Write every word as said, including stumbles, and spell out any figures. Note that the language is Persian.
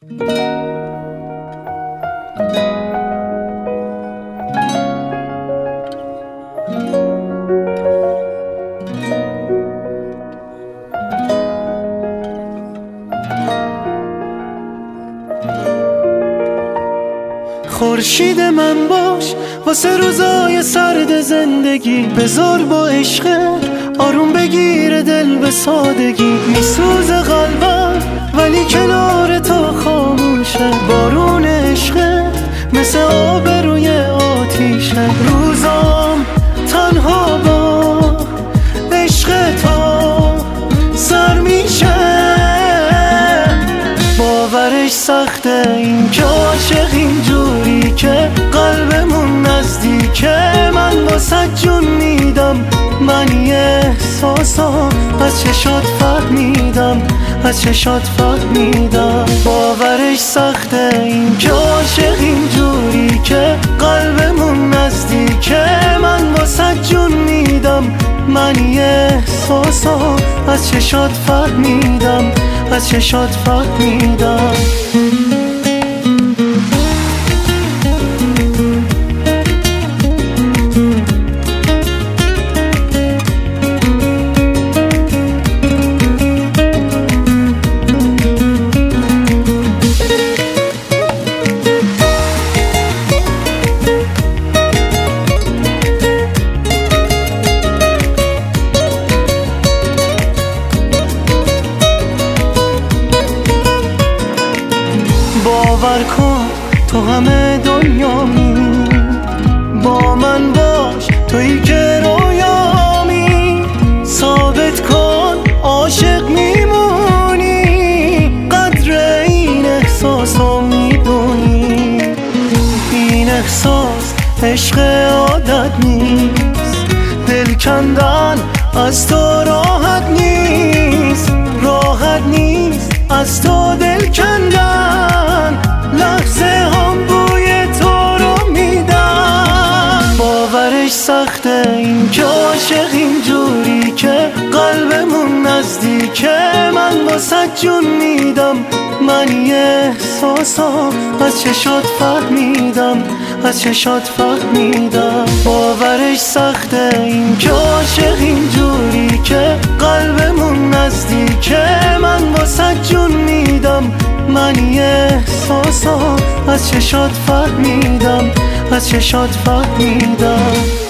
خورشید من باش واسه روزای سرد زندگی، بذار با عشق آروم بگیره دل به سادگی. میسوزه قلبم ولی کنار تو خاموشه، بارون عشق مثل آب روی آتیشه. روزام تنها با عشق تو سر میشه، باورش سخته این که عاشق اینجوری که قلبمون نزدیکه. من واسه جون میدم، من یه احساسا از چشات فهمیدم، از چشات فهمیدم. باورش سخته این که عاشق اینجوری که قلبمون نزدیکه. من واسه جون میدم، من یه احساسا از چشات فهمیدم، از چشات فهمیدم. باور کن تو همه دنیامی، با من باش تویی که رویامی. ثابت کن عاشق میمونی، قدر این احساسو میدونی. این احساس عشق عادت نیست، دل کندن از تو راحت نیست، راحت نیست از تو دل کندن. لحظه هم بوی تو رو میدن، باورش سخته این که عاشق اینجوری که قلبمون نزدیکه. من واسه جون میدم، من یه احساسا از چشات فهمیدم، از چشات فهمیدم. باورش سخته این که عاشق اینجوری که قلبمون نزدیکه. من واسه جون میدم، من یه احساسا از چشات فهمیدم، از چشات فهمیدم.